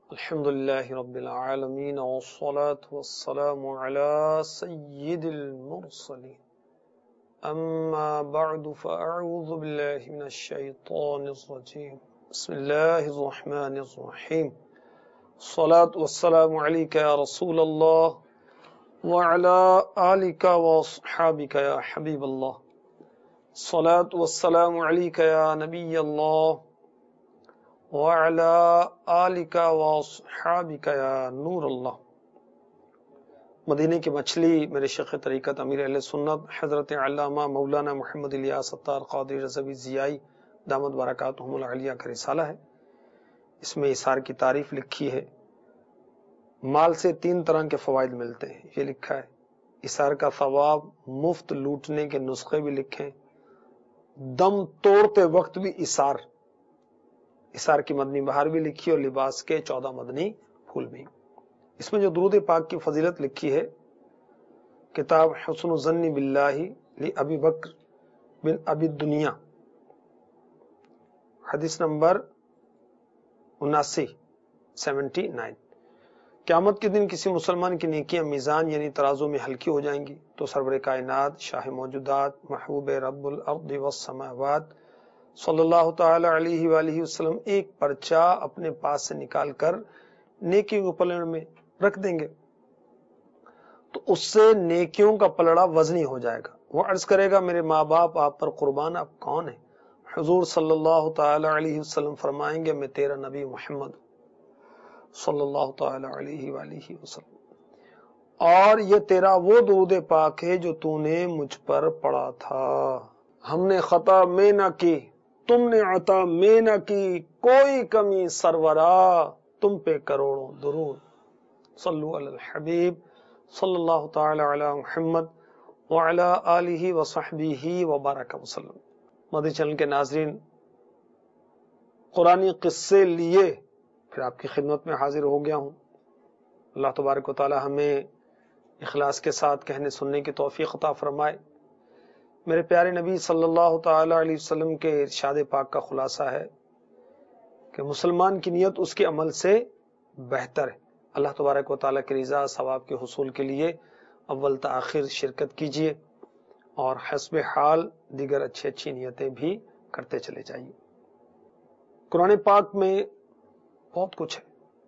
الحمد لله رب العالمين والصلاة والسلام على سيد المرسلين أما بعد فأعوذ بالله من الشيطان الرجيم بسم الله الرحمن الرحيم الصلاة والسلام عليك يا رسول الله وعلى آلك وأصحابك يا حبيب الله الصلاة والسلام عليك يا نبي الله وعلى آلك وصحابك یا نور اللہ۔ مدینے کی مچھلی میرے شیخ طریقت امیر اہل سنت حضرت علامہ مولانا محمد الیاس ستار قادری رضوی ضیائی دامت برکاتہم العلیہ کا رسالہ ہے۔ اس میں اثار کی تعریف لکھی ہے۔ مال سے 3 طرح کے فوائد ملتے ہیں، یہ لکھا ہے۔ اثار کا ثواب، مفت لوٹنے کے نسخے بھی لکھیں، دم توڑتے وقت بھی اثار کی مدنی بہار بھی لکھی اور لباس کے 14 مدنی پھول بھی۔ اس میں جو درود پاک کی فضیلت لکھی ہے، کتاب حسن الظن باللہ لابی بکر بن ابی الدنیا، حدیث نمبر 79۔ قیامت کے دن کسی مسلمان کی نیکیاں میزان یعنی ترازو میں ہلکی ہو جائیں گی تو سرور کائنات، شاہ موجودات، محبوب رب الارض والسماوات صلی اللہ تعالی علیہ وآلہ وسلم ایک پرچہ اپنے پاس سے نکال کر نیکیوں کے پلڑے میں رکھ دیں گے تو اس سے نیکیوں کا پلڑا وزنی ہو جائے گا۔ وہ عرض کرے گا، میرے ماں باپ آپ پر قربان، آپ کون ہیں؟ حضور صلی اللہ تعالی علیہ وسلم فرمائیں گے، میں تیرا نبی محمد صلی اللہ تعالی علیہ وآلہ وسلم، اور یہ تیرا وہ درود پاک ہے جو تو نے مجھ پر پڑھا تھا۔ ہم نے خطا میں نہ کی، تم نے عطا میں نہ کی، کوئی کمی سرورا، تم پہ کروڑوں درود۔ صلو علی الحبیب صلی اللہ تعالی علی محمد وعلی آلہ وصحبہ وبارک وسلم۔ مدنی چینل کے ناظرین، قرآنی قصے لیے پھر آپ کی خدمت میں حاضر ہو گیا ہوں۔ اللہ تبارک و تعالی ہمیں اخلاص کے ساتھ کہنے سننے کی توفیق عطا فرمائے۔ میرے پیارے نبی صلی اللہ تعالی علیہ وسلم کے ارشاد پاک کا خلاصہ ہے کہ مسلمان کی نیت اس کے عمل سے بہتر ہے۔ اللہ تبارک و تعالیٰ کی رضا ثواب کے حصول کے لیے اول تا آخر شرکت کیجیے اور حسب حال دیگر اچھی نیتیں بھی کرتے چلے جائیے۔ قرآن پاک میں بہت کچھ ہے،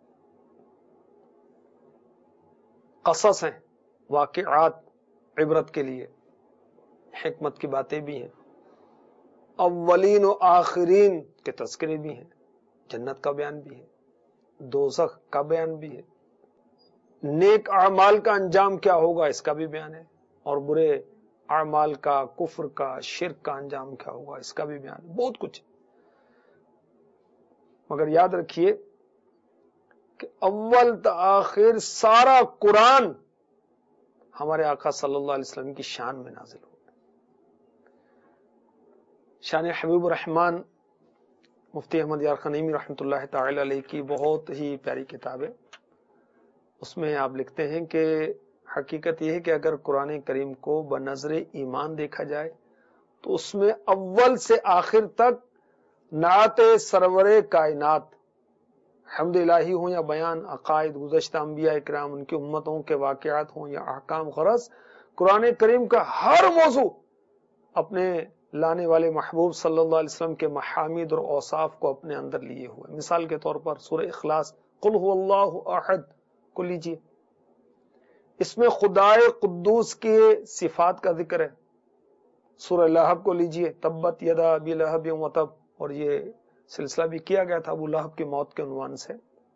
قصص ہیں، واقعات عبرت کے لیے، حکمت کی باتیں بھی ہیں، اولین و آخرین کے تذکرے بھی ہیں، جنت کا بیان بھی ہے، دوزخ کا بیان بھی ہے، نیک اعمال کا انجام کیا ہوگا اس کا بھی بیان ہے، اور برے اعمال کا، کفر کا، شرک کا انجام کیا ہوگا اس کا بھی بیان ہے۔ بہت کچھ ہے، مگر یاد رکھیے کہ اول تا آخر سارا قرآن ہمارے آقا صلی اللہ علیہ وسلم کی شان میں نازل ہو۔ شان حبیب الرحمن مفتی احمد یار خنیمی رحمۃ اللہ تعالی علیہ کی بہت ہی پیاری کتاب ہے۔ اس میں آپ لکھتے ہیں کہ حقیقت یہ ہے کہ اگر قرآن کریم کو بنظر ایمان دیکھا جائے تو اس میں اول سے آخر تک نعت سرور کائنات، حمد الہی ہوں یا بیان عقائد گزشتہ انبیاء اکرام، ان کی امتوں کے واقعات ہوں یا احکام، غرض قرآن کریم کا ہر موضوع اپنے لانے والے محبوب صلی اللہ علیہ وسلم کے محامد اور اوصاف کو اپنے اندر لیے ہوئے۔ مثال کے طور پر سورہ اخلاص، قل هو اللہ احد کو لیجئے، اس میں خدائے قدوس کی صفات کا ذکر ہے۔ سورہ لہب کو لیجئے، تبت یدا ابی لہب وتب، اور یہ سلسلہ بھی کیا گیا تھا ابو لہب کی موت کے عنوان سے۔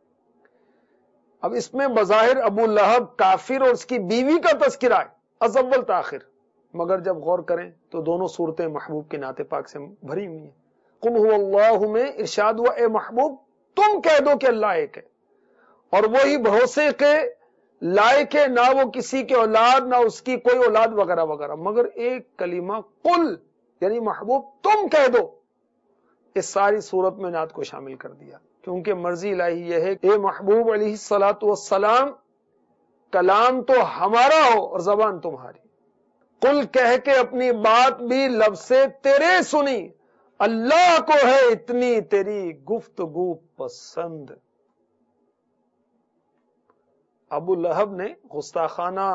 اب اس میں بظاہر ابو لہب کافر اور اس کی بیوی کا تذکرہ ہے از اول تا آخر، مگر جب غور کریں تو دونوں صورتیں محبوب کے نعت پاک سے بھری ہوئی ہیں۔ قل هو اللہ میں ارشاد ہوا، اے محبوب تم کہہ دو کہ اللہ ایک ہے، اور وہی بھروسے کے لائق ہے، نہ وہ کسی کے اولاد نہ اس کی کوئی اولاد وغیرہ وغیرہ، مگر ایک کلمہ قل یعنی محبوب تم کہہ دو، اس ساری صورت میں نعت کو شامل کر دیا، کیونکہ مرضی الہی یہ ہے کہ اے محبوب علیہ الصلوۃ والسلام کلام تو ہمارا ہو اور زبان تمہاری۔ قل کہہ کے اپنی بات بھی لب سے تیرے سنی، اللہ کو ہے اتنی تیری گفتگو پسند۔ ابو لہب نے گستاخانہ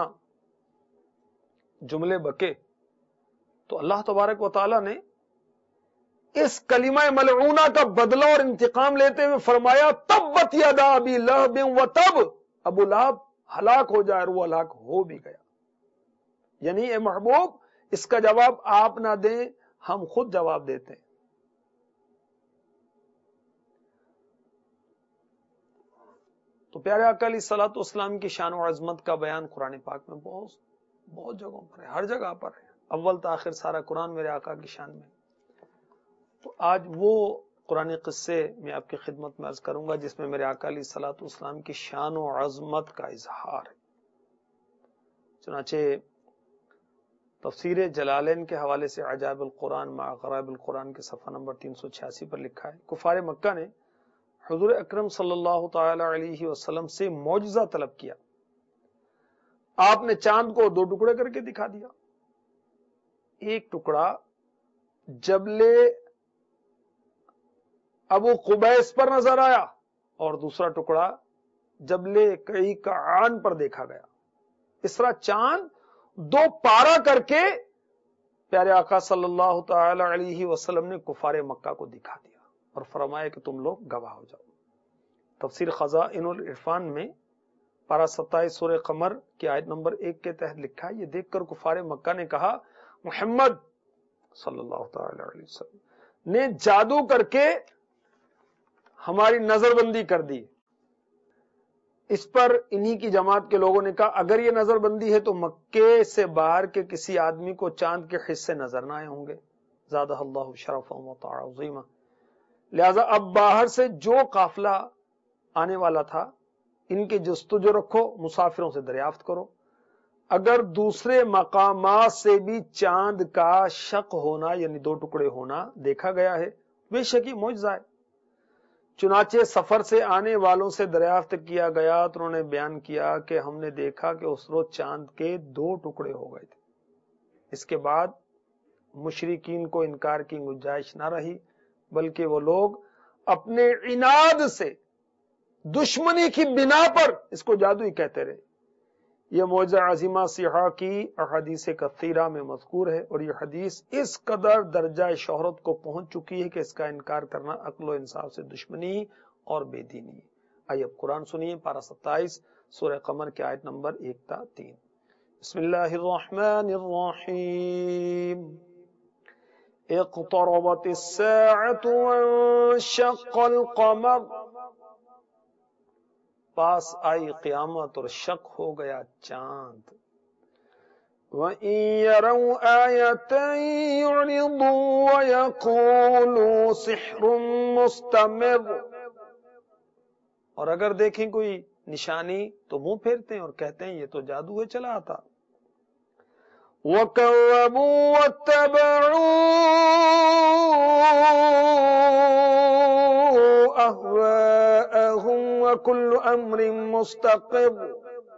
جملے بکے تو اللہ تبارک و تعالی نے اس کلمہ ملعونہ کا بدلہ اور انتقام لیتے ہوئے فرمایا تبت یدا ابی لہب وتب، ابو لہب ہلاک ہو جائے، اور وہ ہلاک ہو بھی گیا۔ یعنی اے محبوب اس کا جواب آپ نہ دیں، ہم خود جواب دیتے ہیں۔ تو پیارے آقا علیہ الصلوۃ والسلام کی شان و عظمت کا بیان قرآن پاک میں بہت جگہوں پر ہے، ہر جگہ پر ہے، اول تاخر سارا قرآن میرے آقا کی شان میں۔ تو آج وہ قرآن قصے میں آپ کی خدمت میں عرض کروں گا جس میں میرے آقا علیہ الصلوۃ والسلام کی شان و عظمت کا اظہار ہے۔ چنانچہ تفسیر جلالین کے حوالے سے عجائب القرآن مع غرائب القرآن کے صفحہ نمبر 386 پر لکھا ہے، کفار مکہ نے حضور اکرم صلی اللہ تعالی علیہ وسلم سے معجزہ طلب کیا، آپ نے چاند کو دو ٹکڑے کر کے دکھا دیا۔ ایک ٹکڑا جبل ابو قبیس پر نظر آیا اور دوسرا ٹکڑا جبل کئی کعان پر دیکھا گیا۔ اس طرح چاند دو پارا کر کے پیارے آقا صلی اللہ تعالی علیہ وسلم نے کفار مکہ کو دکھا دیا اور فرمایا کہ تم لوگ گواہ ہو جاؤ۔ تفسیر خزائن العرفان میں پارہ 27 سورہ قمر کی آیت نمبر 1 کے تحت لکھا ہے، یہ دیکھ کر کفار مکہ نے کہا محمد صلی اللہ تعالی علیہ وسلم نے جادو کر کے ہماری نظر بندی کر دی۔ اس پر انہی کی جماعت کے لوگوں نے کہا اگر یہ نظر بندی ہے تو مکے سے باہر کے کسی آدمی کو چاند کے حصے نظر نہ آئے ہوں گے، زادہ اللہ شرفا و تعظیما، لہذا اب باہر سے جو قافلہ آنے والا تھا ان کے جستجو رکھو، مسافروں سے دریافت کرو، اگر دوسرے مقامات سے بھی چاند کا شق ہونا یعنی دو ٹکڑے ہونا دیکھا گیا ہے بے شک یہ معجزہ ہے۔ چنانچہ سفر سے آنے والوں سے دریافت کیا گیا تو انہوں نے بیان کیا کہ ہم نے دیکھا کہ اس روز چاند کے دو ٹکڑے ہو گئے تھے۔ اس کے بعد مشرکین کو انکار کی گنجائش نہ رہی، بلکہ وہ لوگ اپنے عناد سے دشمنی کی بنا پر اس کو جادو ہی کہتے رہے۔ یہ معجزہ عظیمہ صحاح کی احادیث کثیرہ میں مذکور ہے اور یہ حدیث اس قدر درجہ شہرت کو پہنچ چکی ہے کہ اس کا انکار کرنا عقل و انصاف سے دشمنی اور بے دینی ہے۔ آئیے اب قرآن سنیے، پارہ 27 سورہ قمر کی آیت نمبر 1 تا 3۔ بسم اللہ الرحمن الرحیم، اقتربت الساعة وانشق القمر، پاس آئی قیامت اور شق ہو گیا چاند۔ وَإِن يَرَوْا آيَةً يُعْرِضُوا وَيَقُولُوا سِحْرٌ مُسْتَمِرٌ، اور اگر دیکھیں کوئی نشانی تو منہ پھیرتے ہیں اور کہتے ہیں یہ تو جادو ہے چلا آتا۔ وَكَذَّبُوا وَاتَّبَعُوا أَهْوَاءَهُمْ وَكُلُّ أَمْرٍ مُسْتَقِرٌ،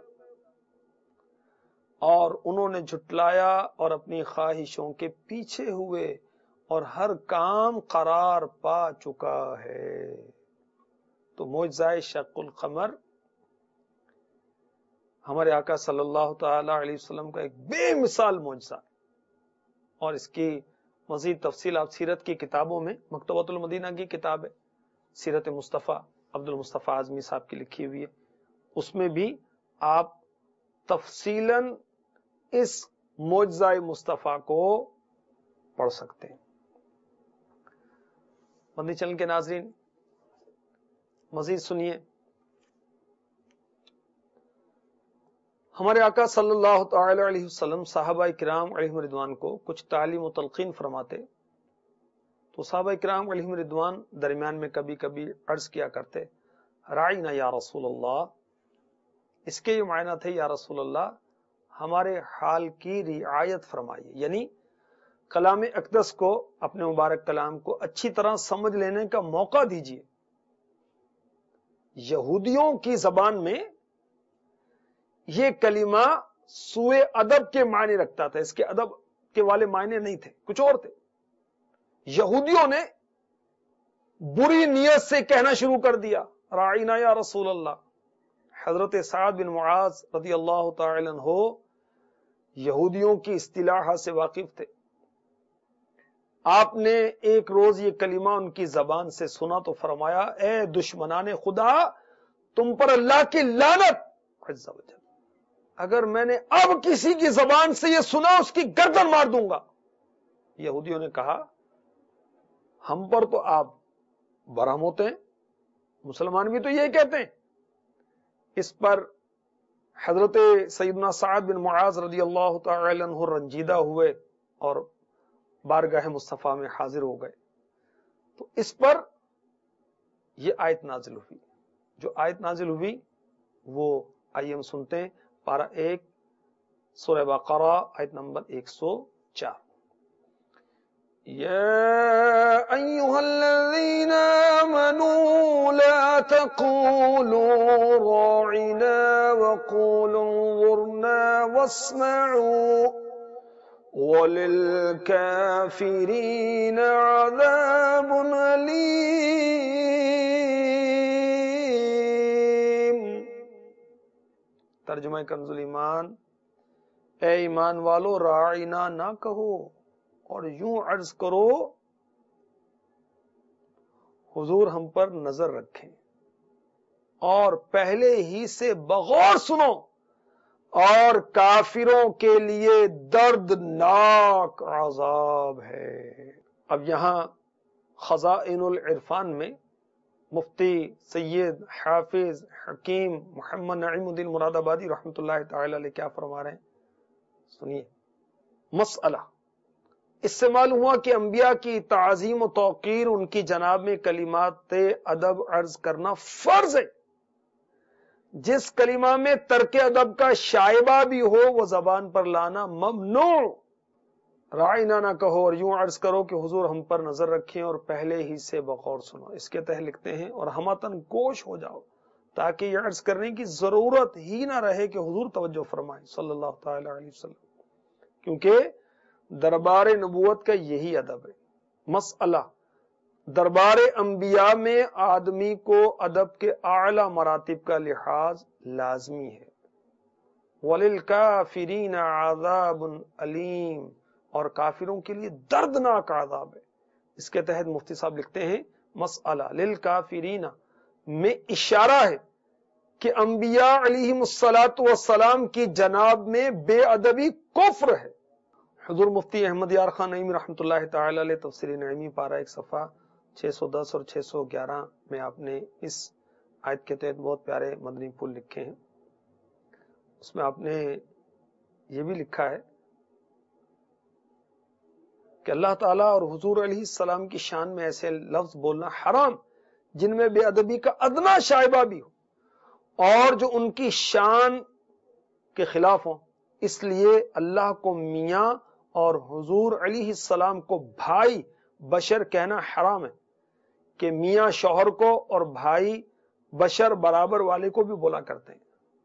اور انہوں نے جھٹلایا اور اپنی خواہشوں کے پیچھے ہوئے اور ہر کام قرار پا چکا ہے۔ تو معجزہ شق القمر ہمارے آقا صلی اللہ تعالی علیہ وسلم کا ایک بے مثال معجزہ، اور اس کی مزید تفصیل آپ سیرت کی کتابوں میں، مکتبۃ المدینہ کی کتاب ہے سیرت مصطفیٰ عبد المصطفیٰ اعظمی صاحب کی لکھی ہوئی ہے، اس میں بھی آپ تفصیلاً اس معجزہ مصطفیٰ کو پڑھ سکتے ہیں۔ مدنی چینل کے ناظرین مزید سنیے، ہمارے آقا صلی اللہ تعالی علیہ وسلم صحابہ کرام علیہم رضوان کو کچھ تعلیم و تلقین فرماتے تو صحابہ کرام علیہم رضوان درمیان میں کبھی کبھی عرض کیا کرتے راعینا یا رسول اللہ، اس کے یہ معنی تھے یا رسول اللہ ہمارے حال کی رعایت فرمائیے، یعنی کلام اقدس کو، اپنے مبارک کلام کو اچھی طرح سمجھ لینے کا موقع دیجیے۔ یہودیوں کی زبان میں یہ کلمہ سوء ادب کے معنی رکھتا تھا، اس کے ادب کے والے معنی نہیں تھے، کچھ اور تھے۔ یہودیوں نے بری نیت سے کہنا شروع کر دیا راعینا یا رسول اللہ، حضرت سعد بن معاذ رضی اللہ تعالی عنہ یہودیوں کی اصطلاح سے واقف تھے. آپ نے ایک روز یہ کلمہ ان کی زبان سے سنا تو فرمایا اے دشمنان خدا تم پر اللہ کی لعنت عز و جل. اگر میں نے اب کسی کی زبان سے یہ سنا اس کی گردن مار دوں گا. یہودیوں نے کہا ہم پر تو آپ برہم ہوتے ہیں, مسلمان بھی تو یہی کہتے ہیں. اس پر حضرت سیدنا سعد بن معاذ رضی اللہ تعالی عنہ رنجیدہ ہوئے اور بارگاہ مصطفیٰ میں حاضر ہو گئے. تو اس پر یہ آیت نازل ہوئی. جو آیت نازل ہوئی وہ آئیے ہم سنتے ہیں. پارہ 1 سورہ بقرہ آیت نمبر 104. يا أيها الذين آمنوا لا تقولوا راعنا وقولوا انظرنا واسمعوا وللكافرين عذاب أليم. ترجمہ کنز الایمان. اے ایمان والو راعنا نہ کہو اور یوں عرض کرو حضور ہم پر نظر رکھیں اور پہلے ہی سے بغور سنو اور کافروں کے لیے دردناک عذاب ہے. اب یہاں خزائن العرفان میں مفتی سید حافظ حکیم محمد نعیم الدین مراد آبادی رحمۃ اللہ تعالی علیہ کیا فرما رہے ہیں سنیے. مسئلہ اس سے معلوم ہوا کہ انبیاء کی تعظیم و توقیر ان کی جناب میں کلمات ادب عرض کرنا فرض ہے. جس کلمہ میں ترک ادب کا شائبہ بھی ہو وہ زبان پر لانا ممنوع. رائنا نہ کہو اور یوں عرض کرو کہ حضور ہم پر نظر رکھیں اور پہلے ہی سے بغور سنو. اس کے تحت لکھتے ہیں اور ہمتن گوش ہو جاؤ تاکہ یہ عرض کرنے کی ضرورت ہی نہ رہے کہ حضور توجہ فرمائیں صلی اللہ تعالی علیہ وسلم, کیونکہ دربار نبوت کا یہی ادب ہے. مسئلہ دربار انبیاء میں آدمی کو ادب کے اعلی مراتب کا لحاظ لازمی ہے. وَلِلْكَافِرِينَ عَذَابٌ أَلِيمٌ اور کافروں کے لیے دردناک عذاب ہے. اس کے تحت مفتی صاحب لکھتے ہیں مسئلہ للکافرین میں اشارہ ہے کہ انبیاء علیہم الصلاۃ والسلام کی جناب میں بے ادبی کفر ہے. حضور مفتی احمد یار خان نعیمی رحمۃ اللہ تعالی علیہ تفسیر نعیمی پارہ 1 صفحہ 610 اور 611 میں آپ نے اس آیت کے تحت بہت پیارے مدنی پھول لکھے ہیں. اس میں آپ نے یہ بھی لکھا ہے کہ اللہ تعالیٰ اور حضور علیہ السلام کی شان میں ایسے لفظ بولنا حرام جن میں بے ادبی کا ادنا شائبہ بھی ہو اور جو ان کی شان کے خلاف ہوں. اس لیے اللہ کو میاں اور حضور علیہ السلام کو بھائی بشر کہنا حرام ہے کہ میاں شوہر کو اور بھائی بشر برابر والے کو بھی بولا کرتے ہیں.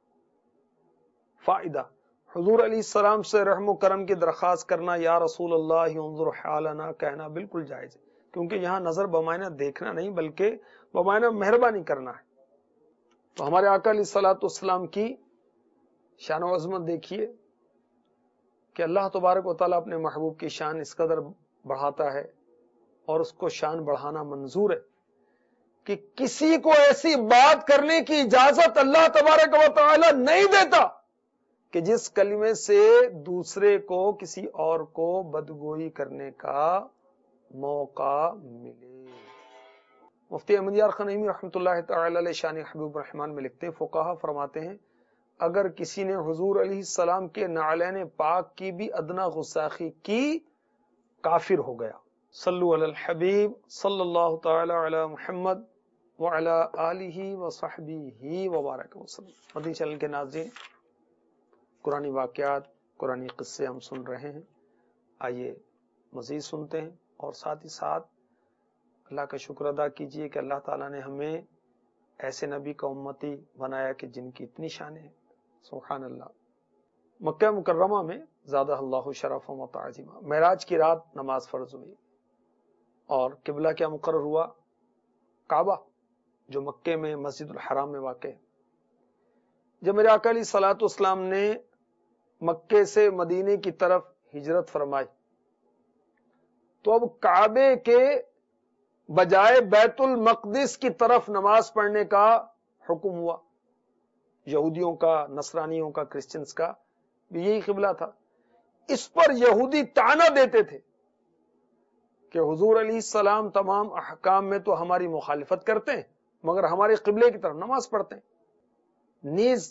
فائدہ حضور علیہ السلام سے رحم و کرم کی درخواست کرنا یا رسول اللہ انظر حالنا کہنا بالکل جائز ہے, کیونکہ یہاں نظر بمعنی دیکھنا نہیں بلکہ بمعنی مہربانی کرنا ہے. تو ہمارے آقا علیہ الصلوۃ والسلام کی شان و عظمت دیکھیے کہ اللہ تبارک و تعالیٰ اپنے محبوب کی شان اس قدر بڑھاتا ہے اور اس کو شان بڑھانا منظور ہے کہ کسی کو ایسی بات کرنے کی اجازت اللہ تبارک و تعالیٰ نہیں دیتا کہ جس کلمے سے دوسرے کو کسی اور کو بدگوئی کرنے کا موقع ملے. مفتی احمد یار خان نعیمی رحمۃ اللہ تعالی علیہ شان حبیب الرحمان میں لکھتے ہیں فقہا فرماتے ہیں اگر کسی نے حضور علیہ السلام کے نعلین پاک کی بھی ادنا غستاخی کی کافر ہو گیا. صلو علی الحبیب صلی اللہ تعالی علی محمد وعلی آلہ وصحبہ وبارک وسلم. مدنی چینل کے ناظرین, قرآنی واقعات قرآنی قصے ہم سن رہے ہیں. آئیے مزید سنتے ہیں اور ساتھ ہی ساتھ اللہ کا شکر ادا کیجئے کہ اللہ تعالیٰ نے ہمیں ایسے نبی کا امتی بنایا کہ جن کی اتنی شانیں ہیں. سبحان اللہ. مکہ مکرمہ میں زادہ اللہ شرف و تعظیمہ معراج کی رات نماز فرض ہوئی اور قبلہ کیا مقرر ہوا؟ کعبہ جو مکے میں مسجد الحرام میں واقع ہے. جب میرے آقا علیہ الصلوۃ والسلام نے مکے سے مدینے کی طرف ہجرت فرمائی تو اب کعبے کے بجائے بیت المقدس کی طرف نماز پڑھنے کا حکم ہوا. یہودیوں کا، نصرانیوں کا، کرسچنز کا بھی یہی قبلہ تھا. اس پر یہودی طعنہ دیتے تھے کہ حضور علیہ السلام تمام احکام میں تو ہماری مخالفت کرتے ہیں مگر ہمارے قبلے کی طرف نماز پڑھتے ہیں. نیز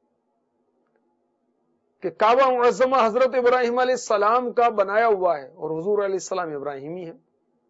کہ کعبہ معظمہ حضرت ابراہیم علیہ السلام کا بنایا ہوا ہے اور حضور علیہ السلام ابراہیمی ہے.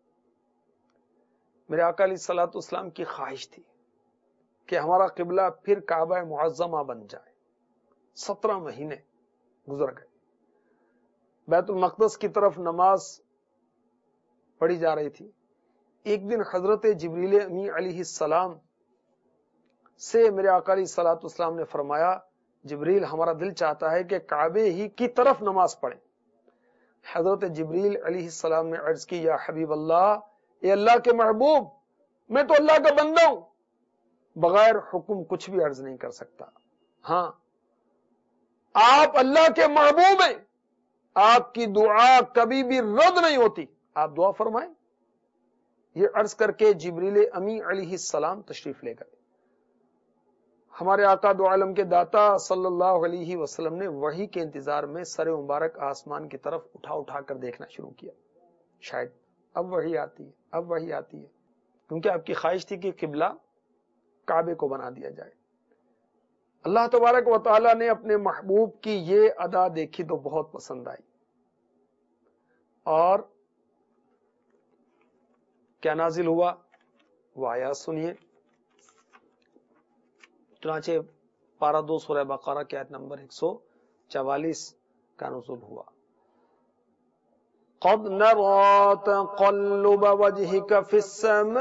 میرے آقا علیہ الصلوۃ والسلام کی خواہش تھی کہ ہمارا قبلہ پھر کعبہ معظمہ بن جائے. 17 مہینے گزر گئے، بیت المقدس کی طرف نماز پڑھی جا رہی تھی. ایک دن حضرت جبریل امی علیہ السلام سے میرے آقا علیہ الصلوۃ والسلام نے فرمایا جبریل ہمارا دل چاہتا ہے کہ کعبے ہی کی طرف نماز پڑھیں. حضرت جبریل علیہ السلام نے عرض کی یا حبیب اللہ، اے اللہ کے محبوب، میں تو اللہ کا بندہ ہوں، بغیر حکم کچھ بھی عرض نہیں کر سکتا. ہاں آپ اللہ کے محبوب ہیں، آپ کی دعا کبھی بھی رد نہیں ہوتی، آپ دعا فرمائیں. یہ عرض کر کے جبریل امی علیہ السلام تشریف لے گئے. ہمارے آقا دو عالم کے داتا صلی اللہ علیہ وسلم نے وحی کے انتظار میں سر مبارک آسمان کی طرف اٹھا اٹھا کر دیکھنا شروع کیا. شاید اب وحی آتی ہے، اب وحی آتی ہے، کیونکہ آپ کی خواہش تھی کہ قبلہ کعبے کو بنا دیا جائے. اللہ تبارک و تعالی نے اپنے محبوب کی یہ ادا دیکھی تو بہت پسند آئی اور کیا نازل ہوا وہ آیات سنیے. چنانچہ پارہ 2 سورہ بقرہ کی آیت نمبر 144 کا نزول ہوا. قد نرى تقلب وجهك في السماء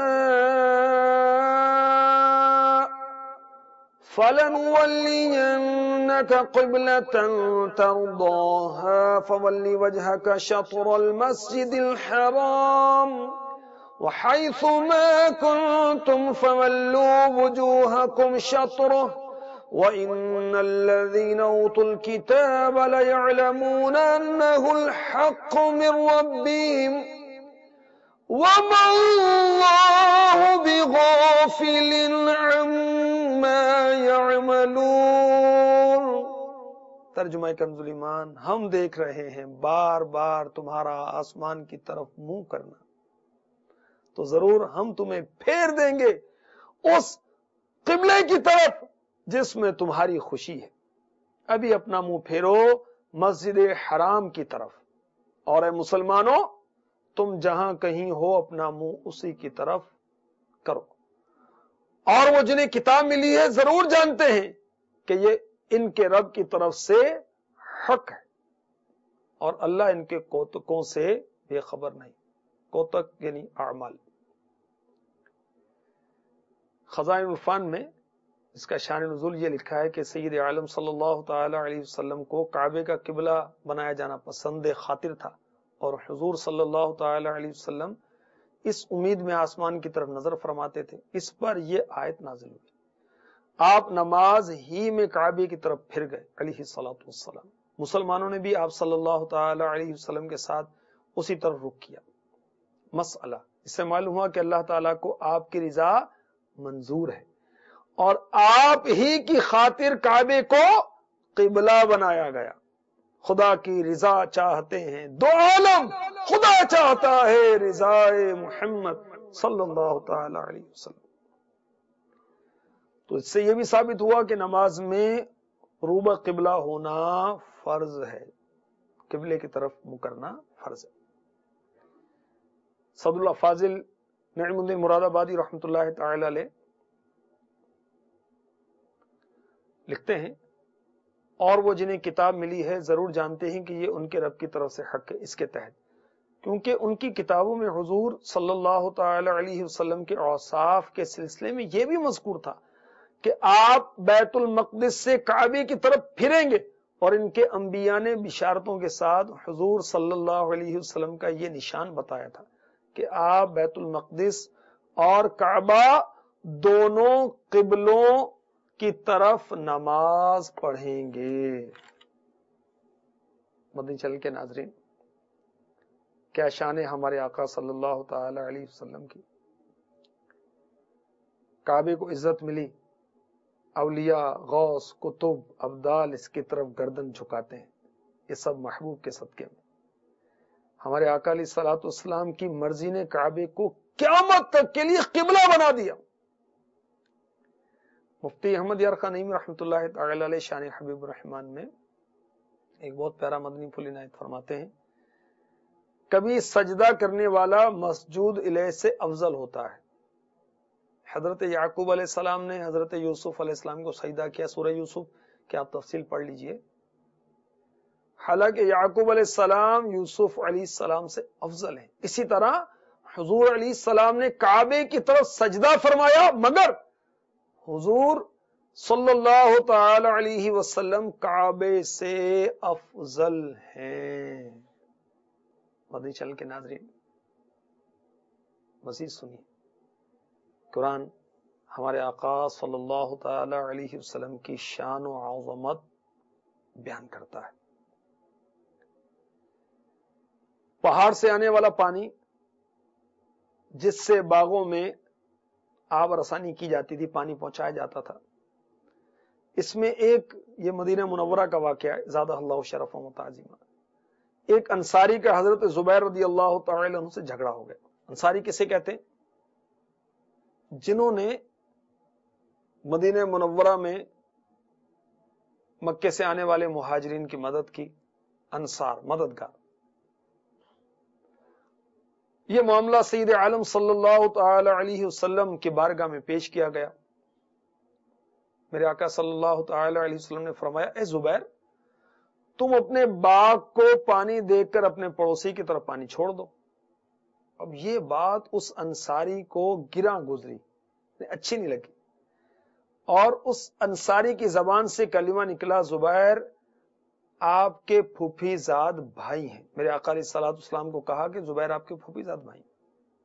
فلنولينك قبلة ترضاها فول وجهك شطر المسجد الحرام وحيث ما كنتم فولوا وجوهكم شطره وَإِنَّ الَّذِينَ أُوتُوا الْكِتَابَ لَيَعْلَمُونَ أَنَّهُ الْحَقُّ مِنْ رَبِّهِمْ وَمَا اللَّهُ بِغَافِلٍ عَمَّا يَعْمَلُونَ. ترجمہ کنز ایمان، ہم دیکھ رہے ہیں بار بار تمہارا آسمان کی طرف منہ کرنا، تو ضرور ہم تمہیں پھیر دیں گے اس قبلے کی طرف جس میں تمہاری خوشی ہے. ابھی اپنا منہ پھیرو مسجد حرام کی طرف، اور اے مسلمانوں تم جہاں کہیں ہو اپنا منہ اسی کی طرف کرو. اور وہ جنہیں کتاب ملی ہے ضرور جانتے ہیں کہ یہ ان کے رب کی طرف سے حق ہے، اور اللہ ان کے کوتکوں سے بے خبر نہیں. کوتک یعنی اعمال. خزائن العرفان میں اس کا شان نزول یہ لکھا ہے کہ سید عالم صلی اللہ تعالی علیہ وسلم کو کعبے کا قبلہ بنایا جانا پسند خاطر تھا، اور حضور صلی اللہ تعالی علیہ وسلم اس امید میں آسمان کی طرف نظر فرماتے تھے. اس پر یہ آیت نازل ہوئی. آپ نماز ہی میں کعبے کی طرف پھر گئے علیہ الصلوۃ والسلام. مسلمانوں نے بھی آپ صلی اللہ تعالی علیہ وسلم کے ساتھ اسی طرف رخ کیا. مسئلہ اس سے معلوم ہوا کہ اللہ تعالیٰ کو آپ کی رضا منظور ہے اور آپ ہی کی خاطر کعبے کو قبلہ بنایا گیا. خدا کی رضا چاہتے ہیں دو عالم، خدا چاہتا ہے رضا محمد صلی اللہ تعالی علیہ وسلم. تو اس سے یہ بھی ثابت ہوا کہ نماز میں روبہ قبلہ ہونا فرض ہے، قبلے کی طرف منہ کرنا فرض ہے. صد اللہ فاضل نعیم الدین مراد آبادی رحمۃ اللہ تعالی علیہ لکھتے ہیں اور وہ جنہیں کتاب ملی ہے ضرور جانتے ہیں کہ یہ ان کے رب کی طرف سے حق ہے اس کے تحت، کیونکہ ان کی کتابوں میں حضور صلی اللہ تعالی علیہ وسلم کے اوصاف کے سلسلے میں یہ بھی مذکور تھا کہ آپ بیت المقدس سے کعبے کی طرف پھریں گے، اور ان کے انبیاء نے بشارتوں کے ساتھ حضور صلی اللہ علیہ وسلم کا یہ نشان بتایا تھا کہ آپ بیت المقدس اور کعبہ دونوں قبلوں کی طرف نماز پڑھیں گے۔ مدنی چینل کے ناظرین، کیا شان ہے ہمارے آقا صلی اللہ تعالی علیہ وسلم کی۔ کعبے کو عزت ملی، اولیاء، غوث، کتب، ابدال اس کی طرف گردن جھکاتے ہیں، یہ سب محبوب کے صدقے میں۔ ہمارے آقا علیہ الصلوۃ والسلام کی مرضی نے کعبے کو قیامت تک کے لیے قبلہ بنا دیا۔ مفتی احمد یار خان نعیمی رحمۃ اللہ تعالی علیہ شان حبیب الرحمان میں ایک بہت پیارا مدنی پھول عنایت فرماتے ہیں، کبھی سجدہ کرنے والا مسجود الیہ سے افضل ہوتا ہے۔ حضرت یعقوب علیہ السلام نے حضرت یوسف علیہ السلام کو سجدہ کیا، سورہ یوسف کی آپ تفصیل پڑھ لیجئے۔ حالانکہ یعقوب علیہ السلام یوسف علیہ السلام سے افضل ہیں، اسی طرح حضور علیہ السلام نے کعبے کی طرف سجدہ فرمایا، مگر حضور صلی اللہ تعالی علیہ وسلم کعبے سے افضل ہیں۔ مدنی چینل کے ناظرین، مزید سنیے، قرآن ہمارے آقا صلی اللہ تعالی علیہ وسلم کی شان و عظمت بیان کرتا ہے۔ پہاڑ سے آنے والا پانی جس سے باغوں میں آب رسانی کی جاتی تھی، پانی پہنچایا جاتا تھا، اس میں ایک یہ مدینہ منورہ کا واقعہ ہے، زادہ اللہ شرف و تعظیما۔ ایک انصاری کا حضرت زبیر رضی اللہ تعالی عنہ سے جھگڑا ہو گیا۔ انصاری کسے کہتے ہیں؟ جنہوں نے مدینہ منورہ میں مکے سے آنے والے مہاجرین کی مدد کی، انصار، مددگار۔ یہ معاملہ سید عالم صلی اللہ تعالی علیہ وسلم کی بارگاہ میں پیش کیا گیا۔ میرے آقا صلی اللہ تعالی علیہ وسلم نے فرمایا، اے زبیر، تم اپنے باغ کو پانی دے کر اپنے پڑوسی کی طرف پانی چھوڑ دو۔ اب یہ بات اس انصاری کو گراں گزری، اچھی نہیں لگی، اور اس انصاری کی زبان سے کلمہ نکلا، زبیر آپ کے پھوپھی زاد بھائی ہیں۔ میرے آقا علیہ الصلوۃ والسلام کو کہا کہ زبیر آپ کے پھوپھی زاد بھائی ہیں۔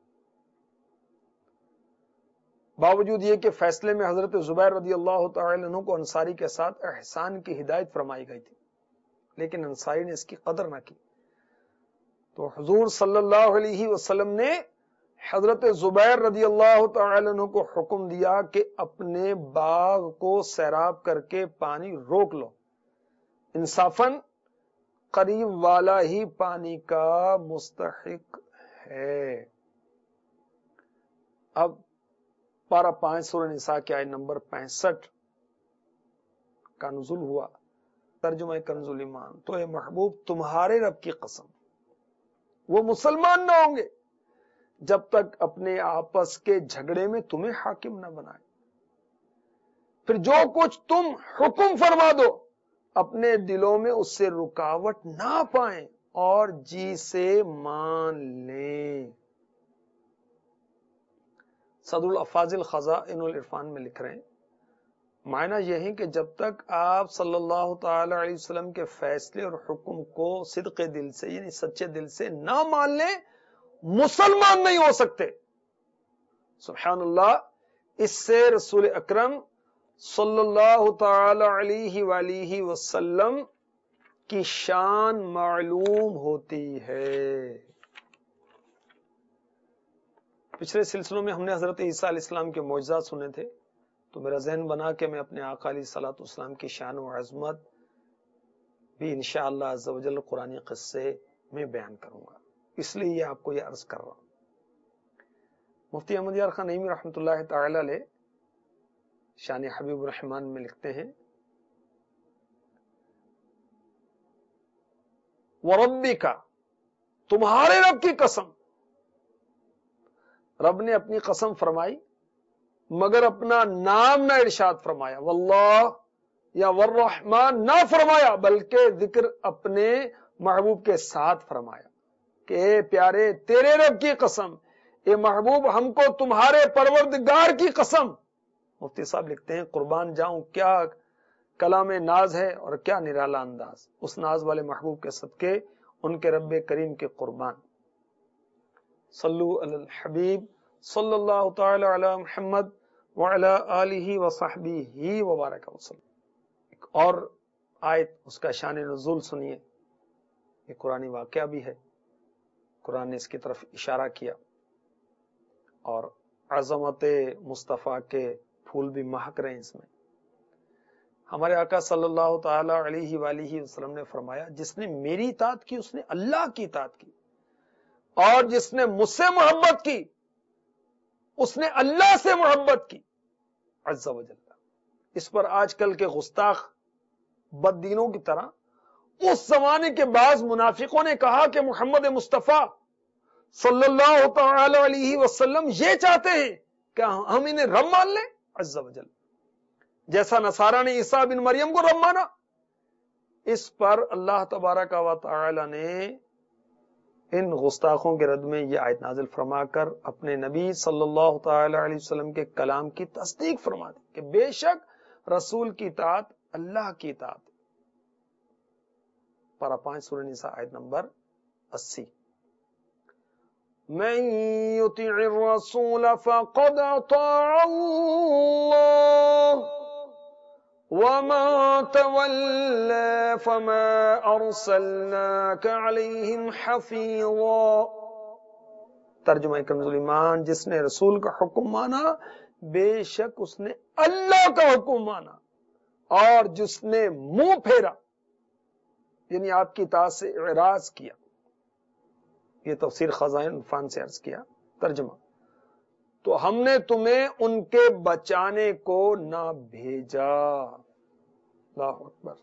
باوجود یہ کہ فیصلے میں حضرت زبیر رضی اللہ تعالی عنہ کو انصاری کے ساتھ احسان کی ہدایت فرمائی گئی تھی، لیکن انصاری نے اس کی قدر نہ کی، تو حضور صلی اللہ علیہ وسلم نے حضرت زبیر رضی اللہ تعالی عنہ کو حکم دیا کہ اپنے باغ کو سیراب کر کے پانی روک لو، انصافاً قریب والا ہی پانی کا مستحق ہے۔ اب پارہ 5 سورہ نساء کی آیت نمبر 65 کا نزول ہوا، ترجمہ کنز الایمان، تو اے محبوب تمہارے رب کی قسم وہ مسلمان نہ ہوں گے جب تک اپنے آپس کے جھگڑے میں تمہیں حاکم نہ بنائے، پھر جو کچھ تم حکم فرما دو اپنے دلوں میں اس سے رکاوٹ نہ پائیں اور جی سے مان لیں۔ صدر الافاضل خزائن العرفان میں لکھ رہے ہیں، معنی یہ ہے کہ جب تک آپ صلی اللہ تعالی علیہ وسلم کے فیصلے اور حکم کو صدق دل سے یعنی سچے دل سے نہ مان لیں، مسلمان نہیں ہو سکتے۔ سبحان اللہ، اس سے رسول اکرم صلی اللہ تعالی علیہ وآلہ وسلم کی شان معلوم ہوتی ہے۔ پچھلے سلسلوں میں ہم نے حضرت عیسیٰ علیہ السلام کے معجزات سنے تھے، تو میرا ذہن بنا کہ میں اپنے آقا علیہ الصلوۃ والسلام کی شان و عظمت بھی انشاءاللہ عز و جل قرآنی قصے میں بیان کروں گا، اس لیے یہ آپ کو یہ عرض کر رہا ہوں۔ مفتی احمد یار خان نعیمی رحمۃ اللہ تعالی علیہ شان حبیب الرحمان میں لکھتے ہیں، وَرَبِّكَ، تمہارے رب کی قسم۔ رب نے اپنی قسم فرمائی مگر اپنا نام نہ ارشاد فرمایا، واللہ یا والرحمن نہ فرمایا، بلکہ ذکر اپنے محبوب کے ساتھ فرمایا کہ اے پیارے تیرے رب کی قسم، اے محبوب ہم کو تمہارے پروردگار کی قسم۔ مفتی صاحب لکھتے ہیں، قربان جاؤں کیا کلام ناز ہے اور کیا نرالا انداز، اس ناز والے محبوب کے صدقے ان کے رب کریم کے قربان۔ صلو علی الحبیب صلی اللہ تعالی علی محمد وعلی آلہ وصحبہ وبارک وسلم۔ ایک اور آیت، اس کا شان نزول سنیے، یہ قرآنی واقعہ بھی ہے، قرآن نے اس کی طرف اشارہ کیا، اور عظمت مصطفیٰ کے پھول بھی مہک رہے ہیں اس میں۔ ہمارے آقا صلی اللہ تعالی علیہ وآلہ وسلم نے فرمایا، جس نے میری اطاعت کی اس نے اللہ کی اطاعت کی، اور جس نے مجھ سے محبت کی اس نے اللہ سے محبت کی عز و جل۔ اس پر آج کل کے گستاخ بددینوں کی طرح اس زمانے کے بعض منافقوں نے کہا کہ محمد مصطفیٰ صلی اللہ تعالی علیہ وسلم یہ چاہتے ہیں کہ ہم انہیں رب مان لیں عز و جل، جیسا نصارہ نے عیسیٰ بن مریم کو رب مانا۔ اس پر اللہ تبارک و تعالی نے ان گستاخوں کے رد میں یہ آیت نازل فرما کر اپنے نبی صلی اللہ تعالی علیہ وسلم کے کلام کی تصدیق فرما دی کہ بے شک رسول کی اطاعت اللہ کی اطاعت۔ پارہ 5 سورہ نساء آیت نمبر 80۔ من یطع الرسول فقد اطاع اللہ وَمَن تَوَلَّى فَمَا أَرْسَلْنَاكَ عَلَيْهِمْ حَفِيظًا۔ ترجمہ کنز ایمان، جس نے رسول کا حکم مانا بے شک اس نے اللہ کا حکم مانا، اور جس نے منہ پھیرا یعنی آپ کی اطاعت سے اعراض کیا۔ یہ تفسیر خزائن عرفان سے عرض کیا۔ ترجمہ، تو ہم نے تمہیں ان کے بچانے کو نہ بھیجا۔ اللہ اکبر۔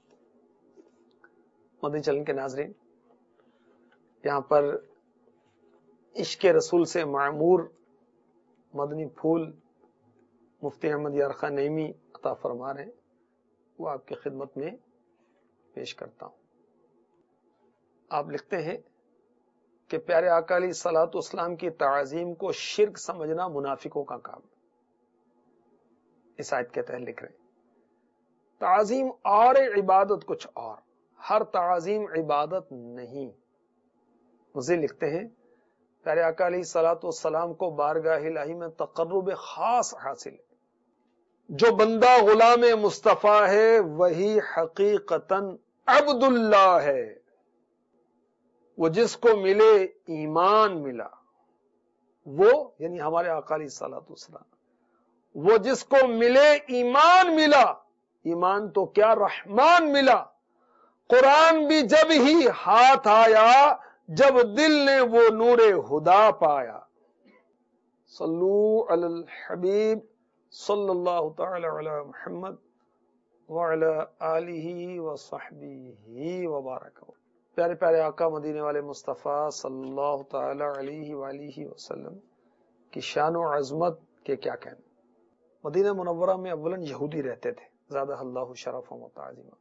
مدنی چینل کے ناظرین، یہاں پر عشق رسول سے معمور مدنی پھول مفتی احمد یار خان نعیمی عطا فرما رہے ہیں، وہ آپ کی خدمت میں پیش کرتا ہوں۔ آپ لکھتے ہیں کہ پیارے آقا علیہ الصلوۃ والسلام کی تعظیم کو شرک سمجھنا منافقوں کا کام ہے۔ اس آیت کے تحت لکھ رہے ہیں تعظیم اور عبادت کچھ اور، ہر تعظیم عبادت نہیں۔ مزید لکھتے ہیں پیارے آقا علیہ الصلوۃ والسلام کو بارگاہ الہی میں تقرب خاص حاصل ہے۔ جو بندہ غلام مصطفیٰ ہے وہی حقیقتاً عبد اللہ ہے۔ وہ جس کو ملے ایمان ملا، وہ یعنی ہمارے آقا علیہ الصلوۃ والسلام، وہ جس کو ملے ایمان ملا، ایمان تو کیا رحمان ملا۔ قرآن بھی جب ہی ہاتھ آیا جب دل نے وہ نور ہدا پایا۔ صلو علی الحبیب صلی اللہ تعالی علی محمد وعلی آلہ وصحبہ وبارک۔ پیارے پیارے آقا مدینے والے مصطفیٰ صلی اللہ تعالی علیہ وآلہ وسلم کی شان و عظمت کے کیا کہنے۔ مدینہ منورہ میں اولاً یہودی رہتے تھے، زادہ اللہ شرفا و تعظیما۔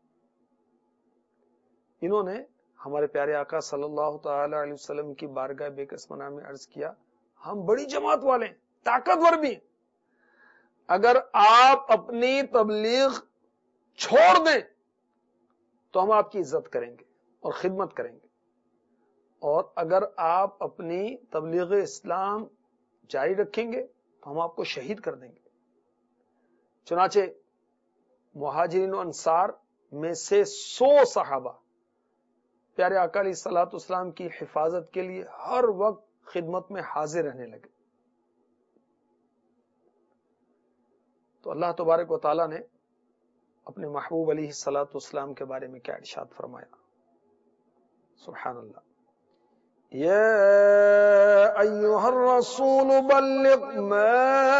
انہوں نے ہمارے پیارے آقا صلی اللہ تعالی علیہ وسلم کی بارگاہ بے کسمانہ میں عرض کیا، ہم بڑی جماعت والے ہیں، طاقتور بھی ہیں، اگر آپ اپنی تبلیغ چھوڑ دیں تو ہم آپ کی عزت کریں گے اور خدمت کریں گے، اور اگر آپ اپنی تبلیغ اسلام جاری رکھیں گے تو ہم آپ کو شہید کر دیں گے۔ چنانچہ مہاجرین و انصار میں سے 100 صحابہ پیارے آقا علیہ الصلوۃ والسلام کی حفاظت کے لیے ہر وقت خدمت میں حاضر رہنے لگے۔ تو اللہ تبارک و تعالیٰ نے اپنے محبوب علیہ الصلوۃ والسلام کے بارے میں کیا ارشاد فرمایا، سبحان اللہ۔ یا ایھا الرسول بلغ ما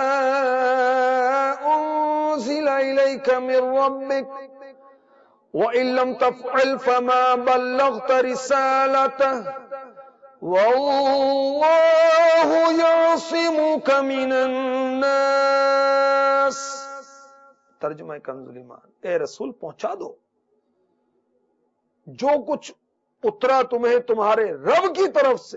انزل الیک من ربک وَإِن لَّمْ تَفْعَلْ فَمَا بَلَّغْتَ رِسَالَتَهُ وَاللَّهُ يَعْصِمُكَ مِنَ النَّاسِ۔ ترجمہ کنز ایمان، اے رسول پہنچا دو جو کچھ اترا تمہیں تمہارے رب کی طرف سے،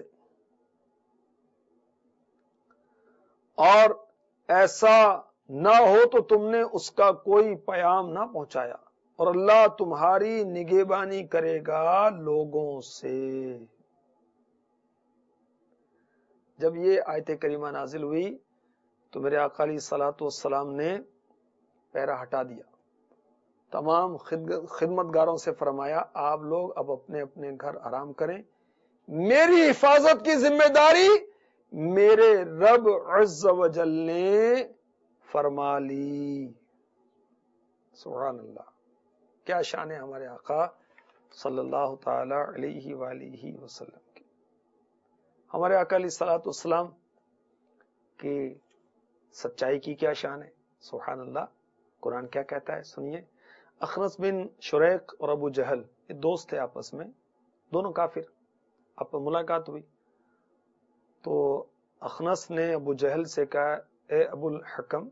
اور ایسا نہ ہو تو تم نے اس کا کوئی پیام نہ پہنچایا، اور اللہ تمہاری نگہبانی کرے گا لوگوں سے۔ جب یہ آیت کریمہ نازل ہوئی تو میرے آقا علیہ الصلوۃ والسلام نے پیرا ہٹا دیا، تمام خدمتگاروں سے فرمایا آپ لوگ اب اپنے اپنے گھر آرام کریں، میری حفاظت کی ذمہ داری میرے رب عز و جل نے فرما لی۔ سبحان اللہ، کیا شان ہے ہمارے آقا صلی اللہ تعالی علیہ وآلہ وسلم کی۔ ہمارے آقا علیہ الصلوۃ والسلام کی سچائی کی کیا شان ہے، سبحان اللہ۔ قرآن کیا کہتا ہے سنیے۔ اخنس بن شریق اور ابو جہل یہ دوست تھے آپس میں، دونوں کافر، آپ پر ملاقات ہوئی تو اخنس نے ابو جہل سے کہا اے ابو الحکم،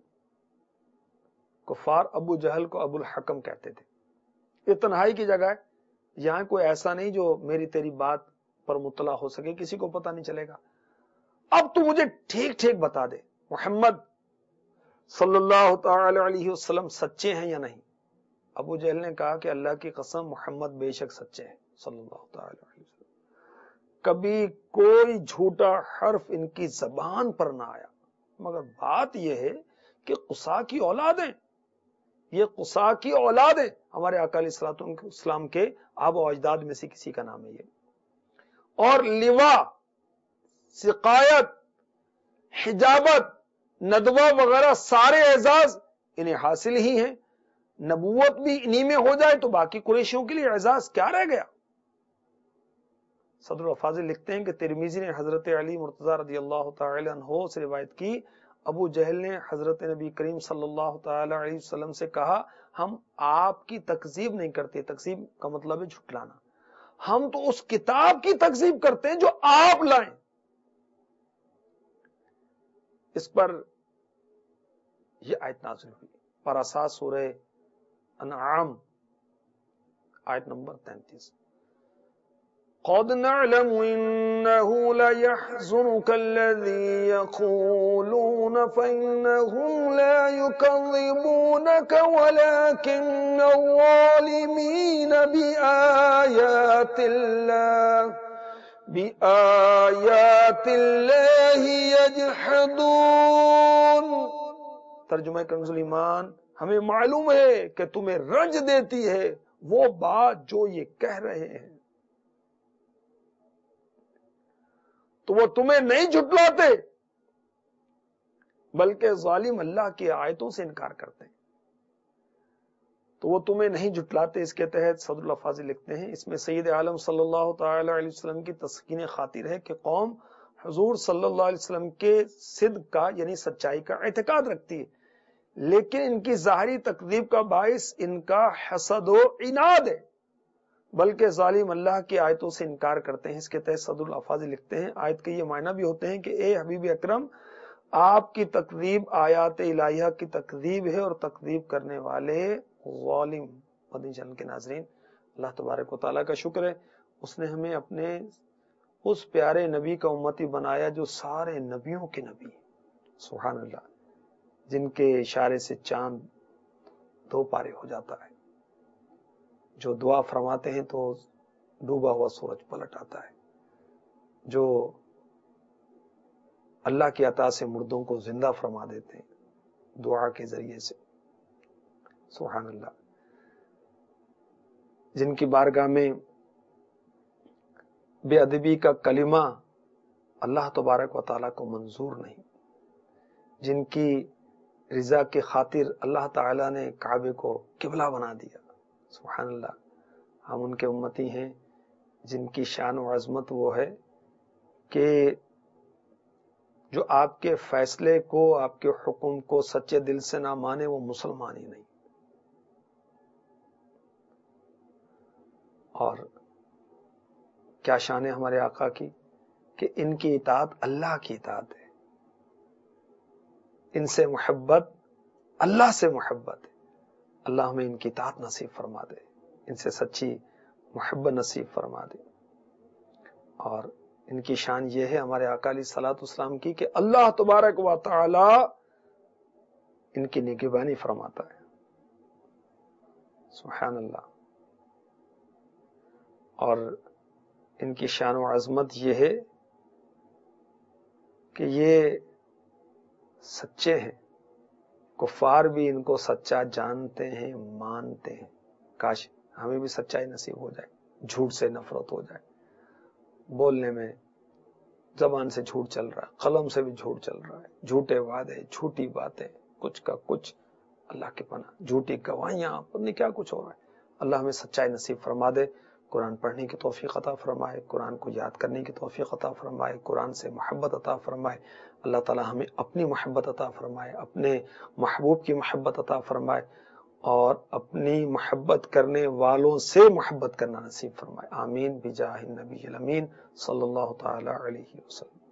کفار ابو جہل کو ابو الحکم کہتے تھے، یہ تنہائی کی جگہ ہے، یہاں کوئی ایسا نہیں جو میری تیری بات پر مطلع ہو سکے، کسی کو پتہ نہیں چلے گا، اب تو مجھے ٹھیک ٹھیک بتا دے محمد صلی اللہ تعالی علیہ وسلم سچے ہیں یا نہیں۔ ابو جہل نے کہا کہ اللہ کی قسم محمد بے شک سچے ہیں صلی اللہ تعالی علیہ وسلم، کبھی کوئی جھوٹا حرف ان کی زبان پر نہ آیا، مگر بات یہ ہے کہ قصا کی اولاد ہیں، یہ قصا کی اولاد ہے، ہمارے آقا علیہ الصلوۃ والسلام کے آبا و اجداد میں سے کسی کا نام ہے یہ، اور لواء، سقایت، حجابت، ندوہ وغیرہ سارے اعزاز انہیں حاصل ہی ہیں، نبوت بھی انہی میں ہو جائے تو باقی قریشیوں کے لیے اعزاز کیا رہ گیا۔ صدر الفاضل لکھتے ہیں کہ ترمذی نے حضرت علی مرتضی رضی اللہ تعالی عنہ سے روایت کی، ابو جہل نے حضرت نبی کریم صلی اللہ تعالی علیہ وسلم سے کہا ہم آپ کی تکذیب نہیں کرتے، تکذیب کا مطلب ہے جھٹلانا، ہم تو اس کتاب کی تکذیب کرتے ہیں جو آپ لائیں۔ اس پر یہ آیت نازل ہوئی، پاراسا سورہ انعام آیت نمبر 33، قد نعلم إنه ليحزنك الذي يقولون فإنهم لا يكذبونك ولكن الظالمين بآيات الله يجحدون۔ ترجمہ کنز الایمان، ہمیں معلوم ہے کہ تمہیں رنج دیتی ہے وہ بات جو یہ کہہ رہے ہیں، تو وہ تمہیں نہیں جھٹلاتے بلکہ ظالم اللہ کی آیتوں سے انکار کرتے ہیں، تو وہ تمہیں نہیں جھٹلاتے۔ اس کے تحت صدر اللہ فاضل لکھتے ہیں اس میں سید عالم صلی اللہ تعالی علیہ وسلم کی تسکین خاطر ہے کہ قوم حضور صلی اللہ علیہ وسلم کے صدق کا یعنی سچائی کا اعتقاد رکھتی ہے، لیکن ان کی ظاہری تکذیب کا باعث ان کا حسد و عناد ہے، بلکہ ظالم اللہ کی آیتوں سے انکار کرتے ہیں۔ اس کے تحت صدر الافاظ لکھتے ہیں آیت کے یہ معنی بھی ہوتے ہیں کہ اے حبیب اکرم، آپ کی تکذیب آیات الہیہ کی تکذیب ہے اور تکذیب کرنے والے ظالم۔ مدنی چینل کے ناظرین، اللہ تبارک و تعالیٰ کا شکر ہے اس نے ہمیں اپنے اس پیارے نبی کا امتی بنایا جو سارے نبیوں کے نبی، سبحان اللہ، جن کے اشارے سے چاند دو پارے ہو جاتا ہے، جو دعا فرماتے ہیں تو ڈوبا ہوا سورج پلٹ آتا ہے، جو اللہ کی عطا سے مردوں کو زندہ فرما دیتے ہیں دعا کے ذریعے سے، سبحان اللہ، جن کی بارگاہ میں بے ادبی کا کلمہ اللہ تبارک و تعالیٰ کو منظور نہیں، جن کی رضا کی خاطر اللہ تعالیٰ نے کعبے کو قبلہ بنا دیا، سبحان اللہ، ہم ان کے امتی ہیں جن کی شان و عظمت وہ ہے کہ جو آپ کے فیصلے کو، آپ کے حکم کو سچے دل سے نہ مانے وہ مسلمان ہی نہیں۔ اور کیا شان ہے ہمارے آقا کی کہ ان کی اطاعت اللہ کی اطاعت ہے، ان سے محبت اللہ سے محبت ہے، اللہ ہمیں ان کی اطاعت نصیب فرما دے، ان سے سچی محبت نصیب فرما دے۔ اور ان کی شان یہ ہے ہمارے آقا علیہ الصلوۃ والسلام کی کہ اللہ تبارک و تعالی ان کی نگہبانی فرماتا ہے، سبحان اللہ۔ اور ان کی شان و عظمت یہ ہے کہ یہ سچے ہیں، کفار بھی ان کو سچا جانتے ہیں، مانتے ہیں. کاش ہمیں بھی سچائی نصیب ہو جائے، جھوٹ سے نفرت ہو جائے. بولنے میں زبان سے جھوٹ چل رہا ہے، قلم سے بھی جھوٹ چل رہا ہے، جھوٹے وعدے، جھوٹی باتیں، کچھ کا کچھ، اللہ کے پناہ، جھوٹی گواہیاں، پتہ نہیں کیا کچھ ہو رہا ہے. اللہ ہمیں سچائی نصیب فرما دے، قرآن پڑھنے کی توفیق عطا فرمائے، قرآن کو یاد کرنے کی توفیق عطا فرمائے، قرآن سے محبت عطا فرمائے. اللہ تعالی ہمیں اپنی محبت عطا فرمائے، اپنے محبوب کی محبت عطا فرمائے، اور اپنی محبت کرنے والوں سے محبت کرنا نصیب فرمائے. آمین بجاہ النبی الامین صلی اللہ تعالی علیہ وسلم.